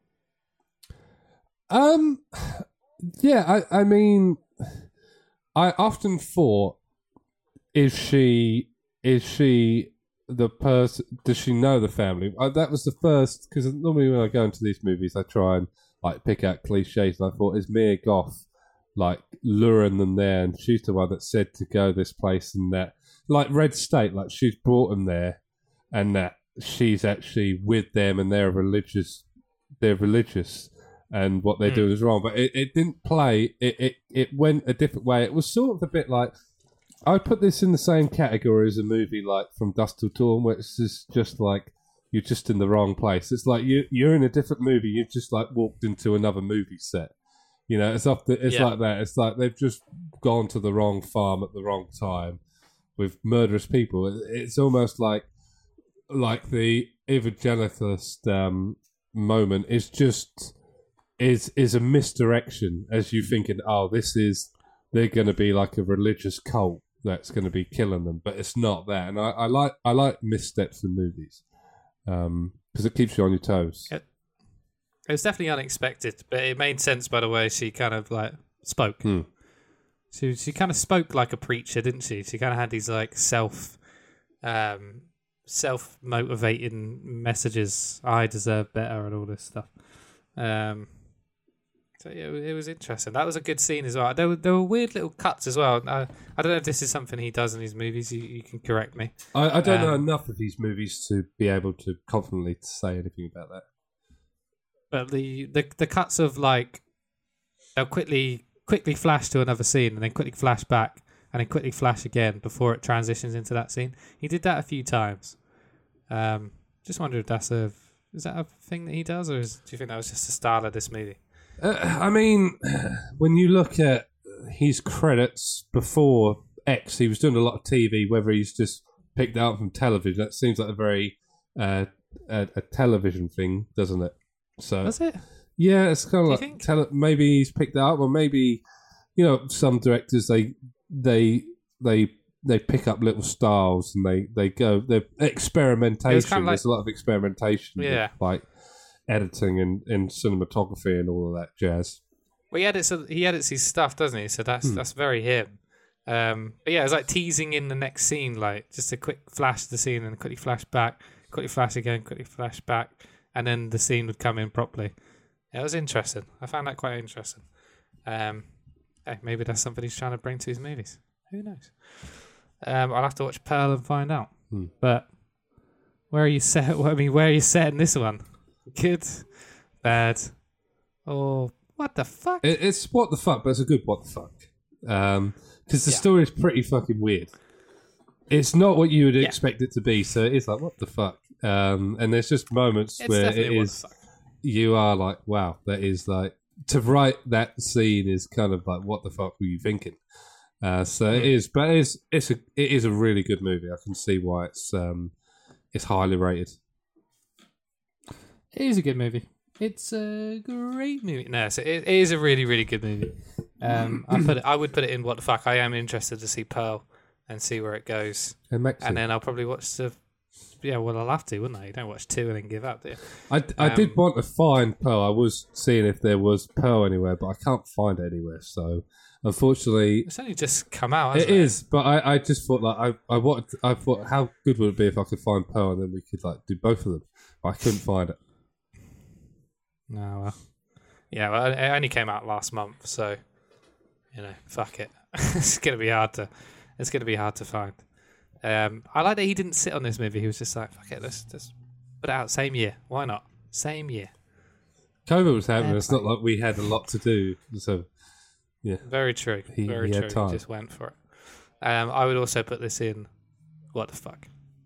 Yeah, I mean, I often thought, is she the person? Does she know the family? That was the first, because normally when I go into these movies, I try and like pick out cliches, and I thought, is Mia Goth like luring them there, and she's the one that said to go this place, and that like Red State, like she's brought them there, and that she's actually with them, and they're religious, and what they're doing is wrong. But it didn't play. It went a different way. It was sort of a bit like, I would put this in the same category as a movie like From Dusk Till Dawn, where it's just like you're just in the wrong place. It's like you're in a different movie. You've just like walked into another movie set. You know, it's like that. It's like they've just gone to the wrong farm at the wrong time with murderous people. It's almost like the evangelist moment is just is a misdirection, as you thinking, oh, they're going to be like a religious cult that's going to be killing them, but it's not that. And I like missteps in movies because it keeps you on your toes. It was definitely unexpected, but it made sense by the way she kind of like spoke. She kind of spoke like a preacher, didn't she? She kind of had these like self-motivating messages. I deserve better and all this stuff. So yeah, it was interesting. That was a good scene as well. There were weird little cuts as well. I don't know if this is something he does in his movies. You can correct me. I don't know enough of these movies to be able to confidently say anything about that. But the cuts of like, they'll quickly flash to another scene and then quickly flash back and then quickly flash again before it transitions into that scene. He did that a few times. Just wonder if is that a thing that he does, or do you think that was just the style of this movie? I mean, when you look at his credits before X, he was doing a lot of TV. Whether he's just picked out from television, that seems like a very a television thing, doesn't it? So was it? Yeah, it's kind of like maybe he's picked that up, or maybe some directors they pick up little styles and they go. They're experimentation. There's a lot of experimentation. Yeah, like editing and cinematography and all of that jazz. Well, he edits his stuff, doesn't he? So that's very him. But yeah, it's like teasing in the next scene, like just a quick flash of the scene and quickly flash back, quickly flash again, quickly flash back, and then the scene would come in properly. Yeah, it was interesting. I found that quite interesting. Hey, maybe that's something he's trying to bring to his movies. Who knows? I'll have to watch Pearl and find out. But where are you set? Where are you setting this one? Good, bad, or what the fuck? It's what the fuck, but it's a good what the fuck. Because the story is pretty fucking weird. It's not what you would expect it to be, so it's like, what the fuck? And there's just moments where it is, you are like, wow, that is like, to write that scene is kind of like, what the fuck were you thinking? So it is, but it is a really good movie. I can see why it's It's highly rated. It is a good movie. It's a great movie. No, it is a really, really good movie. I would put it in what the fuck. I am interested to see Pearl and see where it goes. And then I'll probably watch the... Yeah, well, I'll have to, wouldn't I? You don't watch 2 and then give up, do you? I did want to find Pearl. I was seeing if there was Pearl anywhere, but I can't find it anywhere. So, unfortunately... It's only just come out, hasn't it? It is, but I just thought, like, I thought, how good would it be if I could find Pearl and then we could, like, do both of them? But I couldn't find it. No, well... Yeah, well, it only came out last month, so... You know, fuck it. It's going to be hard to find. I like that he didn't sit on this movie. He was just like, fuck it, let's just put it out same year. Why not? Same year. COVID was happening. It's not like we had a lot to do. So, yeah. Very true. Very true. He just went for it. I would also put this in, what the fuck?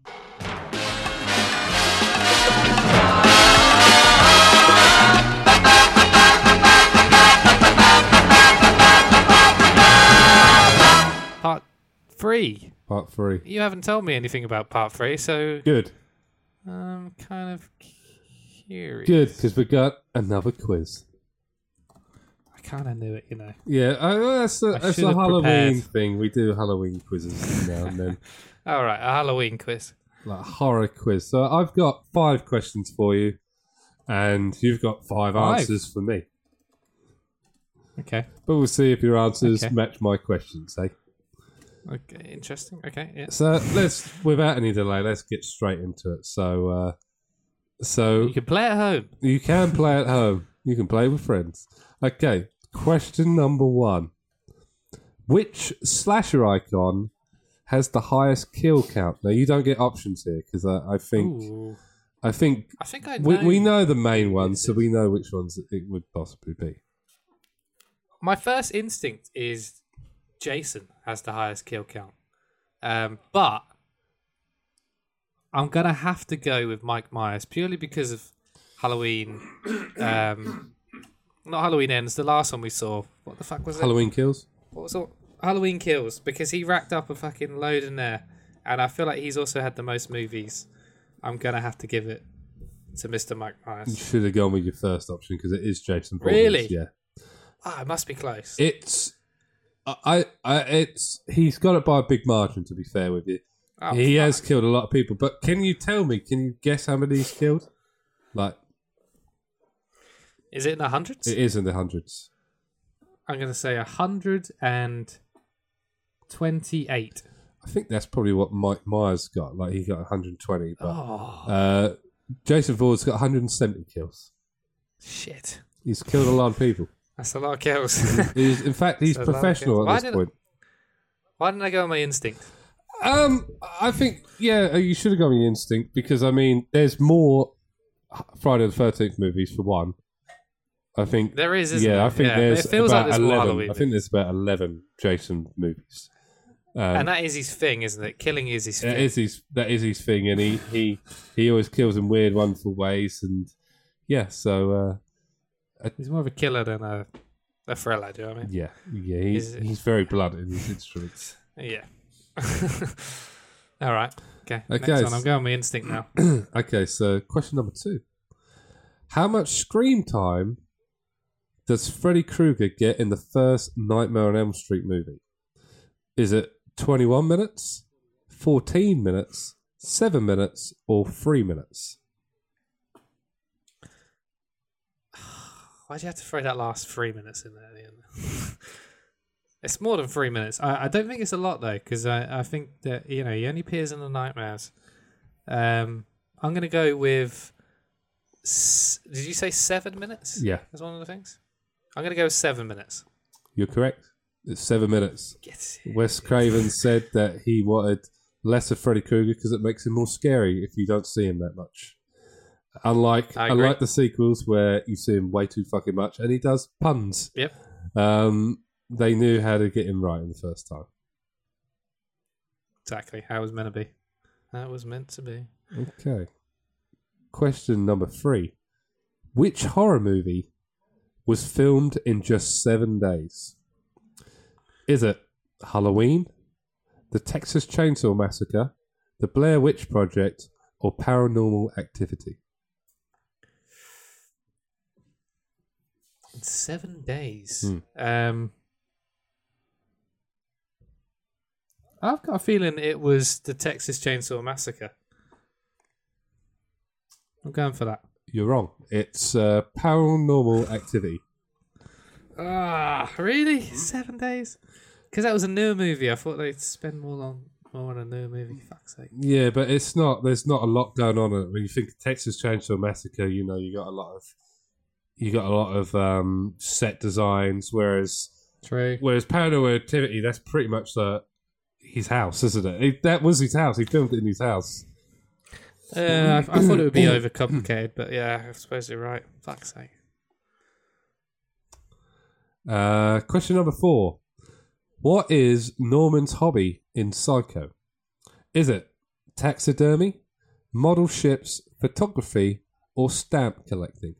Part 3. Part 3. You haven't told me anything about Part 3, so... Good. I'm kind of curious. Good, because we got another quiz. I kind of knew it, you know. Yeah, that's a Halloween thing. We do Halloween quizzes now and then. All right, a Halloween quiz. Like a horror quiz. So I've got 5 questions for you, and you've got 5 answers for me. Okay. But we'll see if your answers match my questions, eh? Okay, interesting. Okay, yeah. So without any delay, let's get straight into it. So you can play at home. You can play at home. You can play with friends. Okay, question number 1. Which slasher icon has the highest kill count? Now, you don't get options here, because I think we know the main ones, so we know which ones it would possibly be. My first instinct is Jason has the highest kill count. But I'm going to have to go with Mike Myers purely because of Halloween. Not Halloween Ends, the last one we saw. What the fuck was it? Halloween Kills? What was it? Halloween Kills, because he racked up a fucking load in there. And I feel like he's also had the most movies. I'm going to have to give it to Mr. Mike Myers. You should have gone with your first option, because it is Jason Voorhees. Really? Yeah. It must be close. He's got it by a big margin, to be fair with you. He has killed a lot of people, but can you guess how many he's killed? Like, is it in the hundreds? It is in the hundreds. I'm going to say 128. I think that's probably what Mike Myers got. Like, he got 120, but Jason Voorhees got 170 kills. Shit. He's killed a lot of people. That's a lot of kills. In fact, he's professional at this point. Why didn't I go on my instinct? I think, you should have gone with your instinct, because, I mean, there's more Friday the 13th movies, for one. I think there is, isn't there? I think there's it feels about like 11. I think there's about 11 Jason movies. And that is his thing, isn't it? Killing is his thing. That is his thing, and he always kills in weird, wonderful ways, and so... he's more of a killer than a thriller, do you know what I mean? Yeah, he's very bloody in his instruments. Yeah. All right. Okay. Next one. I'm going with my instinct now. Okay, so question number 2. How much screen time does Freddy Krueger get in the first Nightmare on Elm Street movie? Is it 21 minutes, 14 minutes, 7 minutes, or 3 minutes? Why'd you have to throw that last 3 minutes in there at the end? It's more than 3 minutes. I don't think it's a lot, though, because I think that, he only appears in the nightmares. I'm going to go with... Did you say 7 minutes? Yeah. That's one of the things? I'm going to go with 7 minutes. You're correct. It's 7 minutes. Wes Craven said that he wanted less of Freddy Krueger because it makes him more scary if you don't see him that much. Unlike the sequels where you see him way too fucking much, and he does puns. Yep. They knew how to get him right in the first time. Exactly. How it was meant to be. That was meant to be. Okay. Question number 3. Which horror movie was filmed in just 7 days? Is it Halloween, The Texas Chainsaw Massacre, The Blair Witch Project, or Paranormal Activity? In 7 days. I've got a feeling it was the Texas Chainsaw Massacre. I'm going for that. You're wrong. It's Paranormal Activity. Ah, really? 7 days? Because that was a newer movie. I thought they'd spend more on a newer movie. Fuck's sake. Yeah, but it's not. There's not a lot going on. When you think of Texas Chainsaw Massacre, you got a lot of set designs. Whereas Paranormal Activity, that's pretty much his house, isn't it? That was his house. He filmed it in his house. I thought it would be overcomplicated, but yeah, I suppose you're right. Fuck's sake. Question number 4. What is Norman's hobby in Psycho? Is it taxidermy, model ships, photography, or stamp collecting?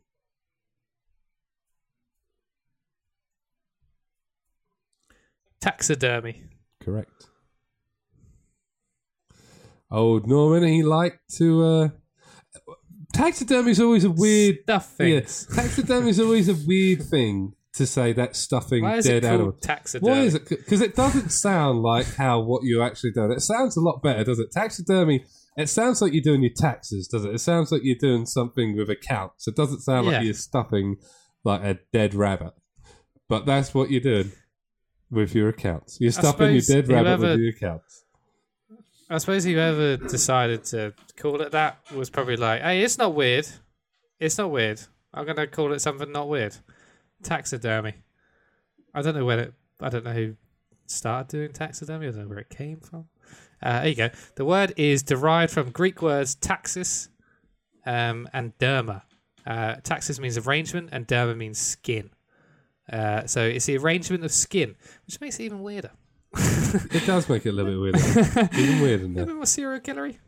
Taxidermy. Correct. Old Norman, he liked to... Taxidermy is always a weird... Stuffing. Yeah, taxidermy is always a weird thing to say that's stuffing dead animals. Taxidermy? Why is it? Because it doesn't sound like what you actually do. It sounds a lot better, does it? Taxidermy, it sounds like you're doing your taxes, does it? It sounds like you're doing something with accounts. It doesn't sound like you're stuffing like a dead rabbit. But that's what you're doing with your accounts. You're stuffing your dead rabbit with your accounts. I suppose whoever decided to call it that was probably like, hey, it's not weird. It's not weird. I'm going to call it something not weird. Taxidermy. I don't know who started doing taxidermy. I don't know where it came from. There you go. The word is derived from Greek words taxis and derma. Taxis means arrangement and derma means skin. So it's the arrangement of skin, which makes it even weirder. It does make it a little bit weirder. Even weirder than that. A little more serial killery.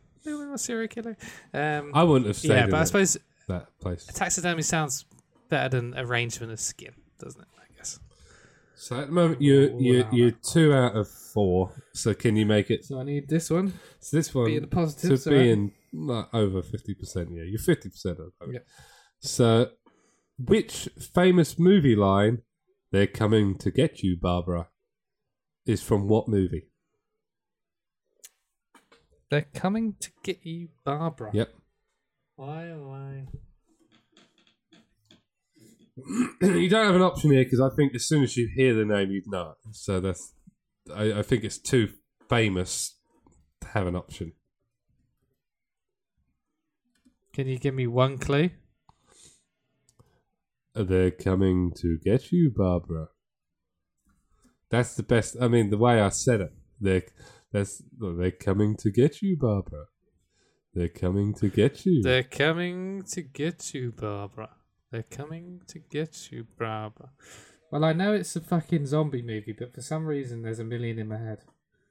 I wouldn't have stayed in I suppose that place. Taxidermy sounds better than arrangement of skin, doesn't it? I guess. So at the moment you're 2 out of 4. So can you make it? So I need this one. So this one be the positive, to be in over 50%. Yeah, you're 50% of it. Yep. So which famous movie line, "They're coming to get you, Barbara," is from what movie? They're coming to get you, Barbara. Yep. Why? You don't have an option here because I think as soon as you hear the name, you'd know it. So that's. I think it's too famous to have an option. Can you give me one clue? They're coming to get you, Barbara. That's the best. I mean, the way I said it, they're coming to get you, Barbara. They're coming to get you. They're coming to get you, Barbara. They're coming to get you, Barbara. Well, I know it's a fucking zombie movie, but for some reason there's a million in my head.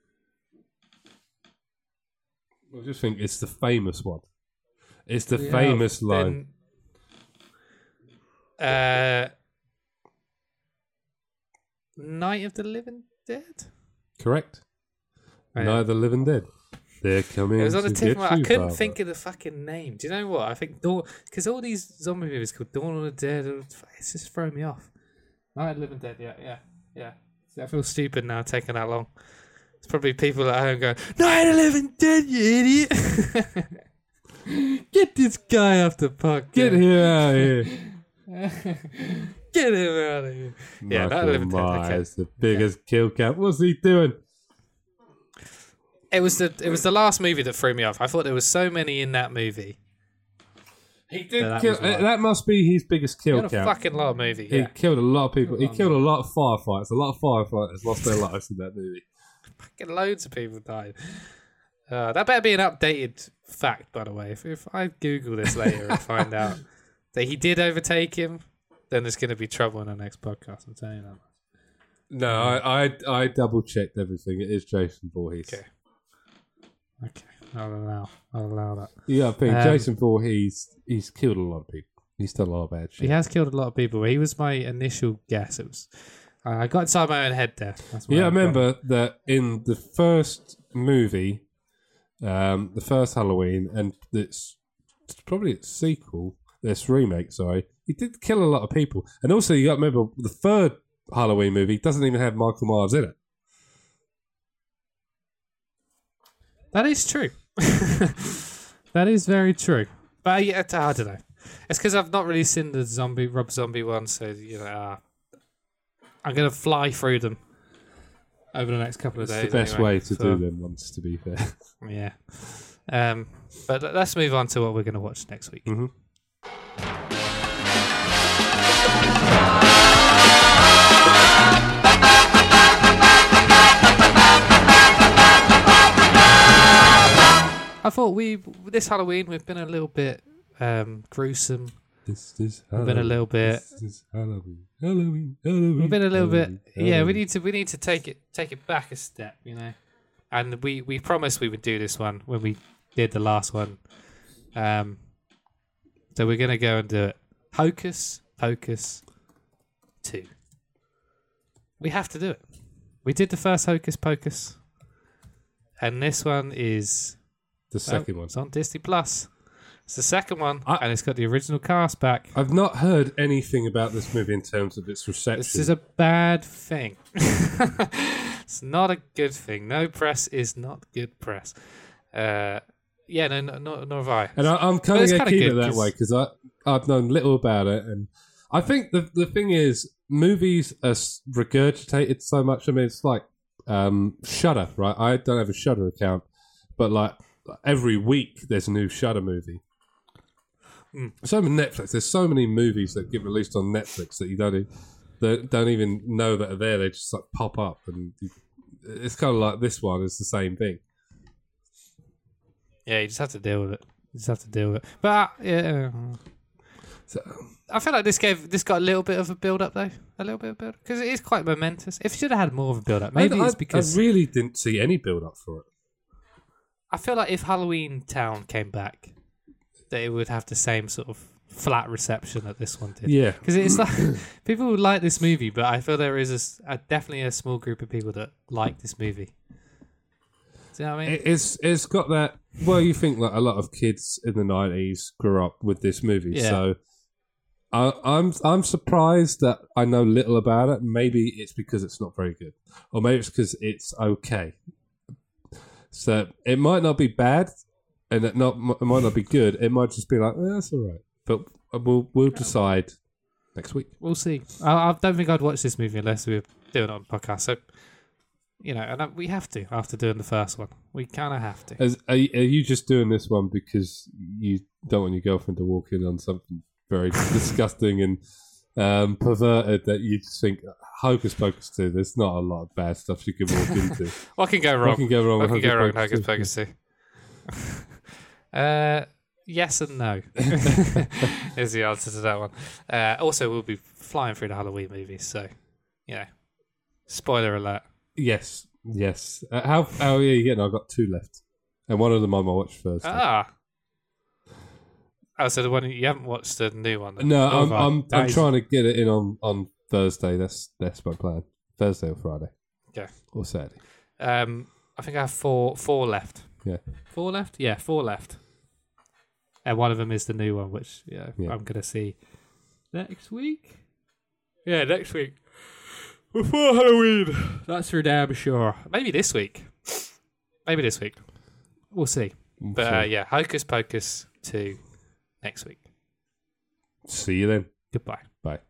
I just think it's the famous one. It's the famous line. Night of the Living Dead? Correct. Oh, Night of the Living Dead. They're coming. It was on the tip of my. I couldn't think of the fucking name. Do you know what? I think because all these zombie movies called Dawn of the Dead, it's just throwing me off. Night of the Living Dead. Yeah. I feel stupid now taking that long. It's probably people at home going, "Night of the Living Dead, you idiot! Get this guy off the podcast. Get him out of here. Get him out of here." Yeah, Night of the Living Dead. Okay. The biggest kill count. What's he doing? It was the last movie that threw me off. I thought there was so many in that movie. He did kill. That must be his biggest kill count. A fucking lot of movie. He killed a lot of people. He killed a lot of firefighters. A lot of firefighters lost their lives in that movie. Fucking loads of people died. That better be an updated fact, by the way. If I Google this later and find out that he did overtake him, then there's going to be trouble in our next podcast. I'm telling you that. No, I double checked everything. It is Jason Voorhees. Okay, I'll allow that. Yeah, I think Jason Voorhees, he's killed a lot of people. He's done a lot of bad shit. He has killed a lot of people. He was my initial guess. It was I got inside my own head there. I remember that in the first movie, the first Halloween, and it's probably its sequel, this remake, sorry, he did kill a lot of people. And also, you got to remember, the third Halloween movie doesn't even have Michael Myers in it. That is true. That is very true. But I don't know. It's because I've not really seen the Rob Zombie one, so I'm going to fly through them over the next couple of days. It's the best way to do them ones, to be fair. Yeah. But let's move on to what we're going to watch next week. Mm-hmm. I thought this Halloween we've been a little bit gruesome. This is Halloween. We've been a little bit. This is Halloween. We've been a little bit. Yeah, we need to take it back a step, And we promised we would do this one when we did the last one. So we're gonna go and do it. Hocus Pocus 2. We have to do it. We did the first Hocus Pocus, and this one is the second one. It's on Disney Plus. It's the second one, and it's got the original cast back. I've not heard anything about this movie in terms of its reception. This is a bad thing. It's not a good thing. No press is not good press. Nor have I. And I'm kind of going to keep it that way because I've known little about it. And I think the thing is, movies are regurgitated so much. I mean, it's like Shudder, right? I don't have a Shudder account, but like every week there's a new Shudder movie. So with Netflix, there's so many movies that get released on Netflix that you don't even know that are there. They just like pop up, and it's kind of like this one is the same thing. Yeah, you just have to deal with it. But yeah, so, I feel like this got a little bit of a build up though, because it is quite momentous. If it should have had more of a build up, maybe it's because I really didn't see any build up for it. I feel like if Halloween Town came back, that it would have the same sort of flat reception that this one did. Yeah. Because it's like, people would like this movie, but I feel there is definitely a small group of people that like this movie. Do you know what I mean? It's got that, well, you think like a lot of kids in the 90s grew up with this movie, yeah. So I'm surprised that I know little about it. Maybe it's because it's not very good, or maybe it's because it's okay. So it might not be bad, and it might not be good. It might just be like, that's all right. But we'll decide next week. We'll see. I don't think I'd watch this movie unless we were doing it on podcast. So, and we have to after doing the first one. We kind of have to. Are you just doing this one because you don't want your girlfriend to walk in on something very disgusting and perverted that you just think Hocus Pocus 2? There's not a lot of bad stuff you can walk into. What can go wrong? What can go wrong? What can go wrong? Hocus Pocus 2. Yes and no is the answer to that one. Also, we'll be flying through the Halloween movies, so spoiler alert. Yes. How are you getting? I've got 2 left, and one of them I might watch first. So the one you haven't watched the new one? Then? No, I'm trying to get it in on Thursday. That's my plan. Thursday or Friday. Okay. Or Saturday. I think I have four left. Yeah. 4 left? Yeah, 4 left. And one of them is the new one, which I'm going to see next week. Yeah, next week. Before Halloween. That's for damn sure. Maybe this week. We'll see. But Hocus Pocus 2 next week. See you then. Goodbye. Bye.